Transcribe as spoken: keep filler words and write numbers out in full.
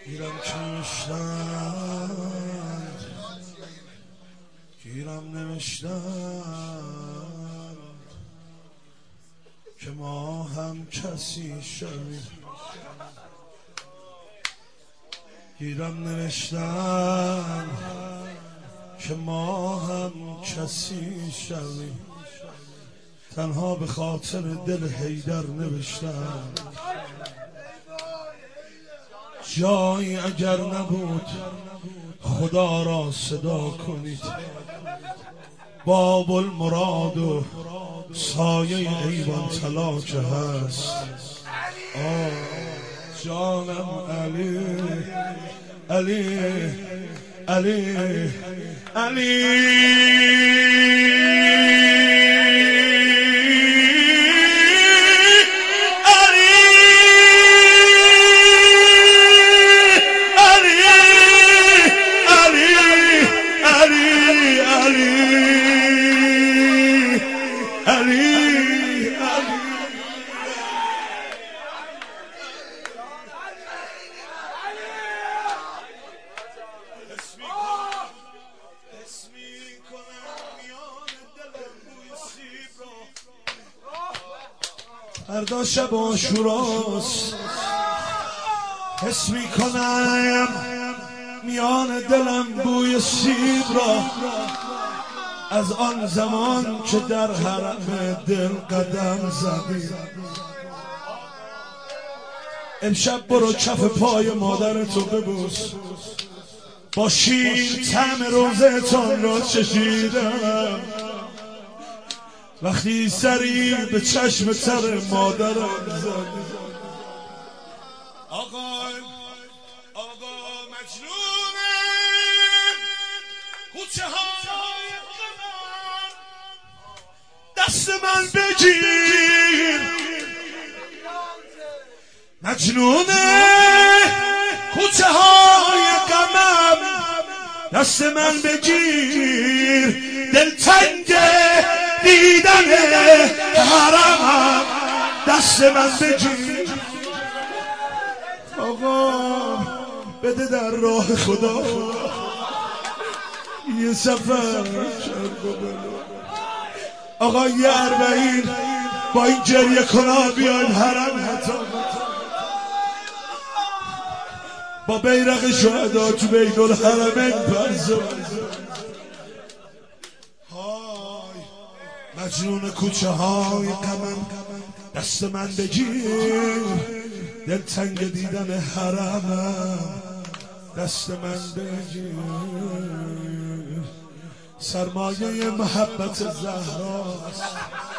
گیرم که نوشتن گیرم نوشتن که ما هم کسی شویم. گیرم نوشتن که ما هم کسی شویم. تنها به خاطر دل حیدر نوشتن جایی اگر نبود خدا را صدا کنید. باب المراد و سایه ایوان طلا که هست. آه جانم علی علی علی علی فردا شب عاشوراست. حس میکنم میان دلم بوی سیب را از آن زمان که در حرم دل قدم زدی. امشب برو کف پای مادرتو ببوس. با شیر طعم روزتون را چشیدم وقتی سری به چشم تر مادرم زد. آقا آقا مجنونم کوچه های غمم دست من بگیر. مجنونه کوچه های غمم دست من بگیر. دلتنگه دیدن حرمم دست من بگیر. آقا بده در راه خدا یه سفر شرق و بلو. آقا یه اربعین با این گریه کنا بیایم حرم حتی با بیرق شهدا تو بین الحرمین پرزه. مجنون کوچه های غمم دست من بگیر. دلتنگ دیدن حرمم دست من بگیر. سرمایه محبت زهراست